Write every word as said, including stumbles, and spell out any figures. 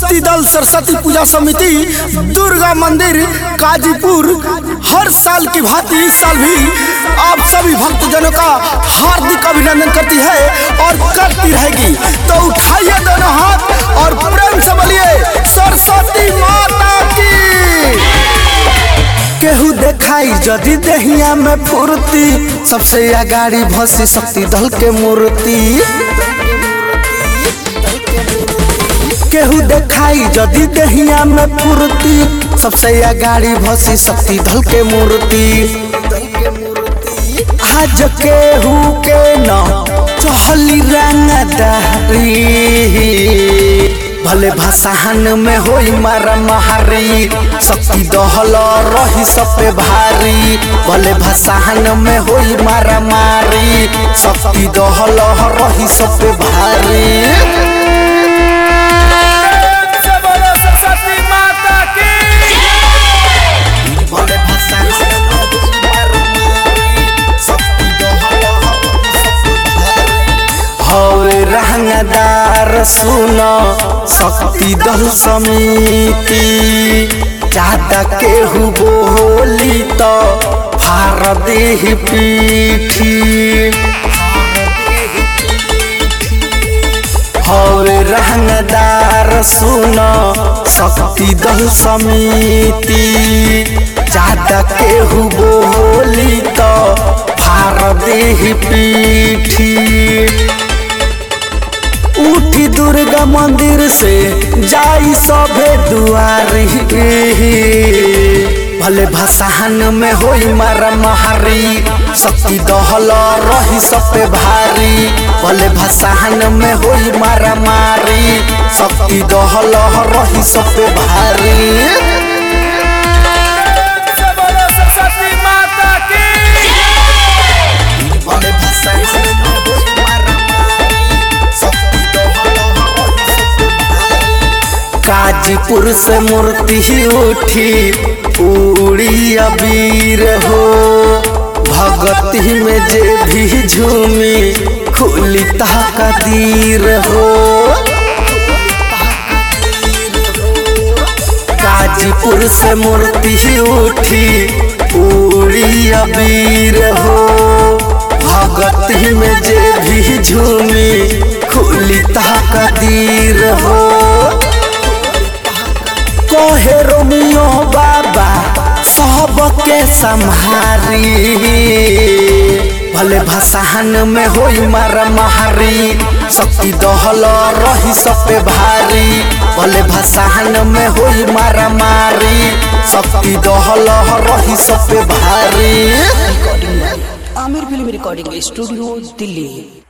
शक्ति दल सरस्वती पूजा समिति दुर्गा मंदिर काजीपुर हर साल की भांति इस साल भी आप सभी भक्तजनों का हार्दिक अभिनंदन करती है और करती रहेगी। तो उठाइए दोनों हाथ और प्रेम से बोलिए सरस्वती माता की। केहू देखाई जदि देहिया में फुर्ती, सबसे आगाड़ी भसी शक्ति दल के मूर्ति। केहू देखाई जदि देहिया में फुर्ती, सबसे आगाड़ी भसी शक्ति दल के मूर्ति। आज केहू के न चहली रंगदारी, भले भसाहन में होई मारा महारी, शक्ति दहल रही सब पे भारी। भले भसाहन में होई मारा मारी, शक्ति दहल रही सब पे भारी। रंगदार सुनो शक्ति दल समिति, ज्यादा केहू बोली तो फार देह पीठी। हवे रंगदार सुनो शक्ति दल समिति, ज्यादा केहू बोली तो फार देह पीठी। उठी दुर्गा मंदिर से जाई सभे दुआरी, भले भसाहन में होई मारा महारी, शक्ति दहल रही सब पे भारी। भले भसाहन में होई मारा मारी, शक्ति दहल रही सब पे भारी। काजीपुर से मूर्ति उठी उड़ी अबीर हो, भगती में जे भी झूमी खुली तकदीर हो। काजीपुर से मूर्ति उठी उड़ी अबीर हो, भगती में जे भी झूमी खुली तकदीर हो। कोहे रोमियो बाबा सबके संहारी, भले भसाहन में होई मारा महारी, शक्ति दहल रही सब पे भारी। भले भसाहन में होई मारा मारी, शक्ति दहल रही सब पे भारी। Aamir film recording studio Delhi.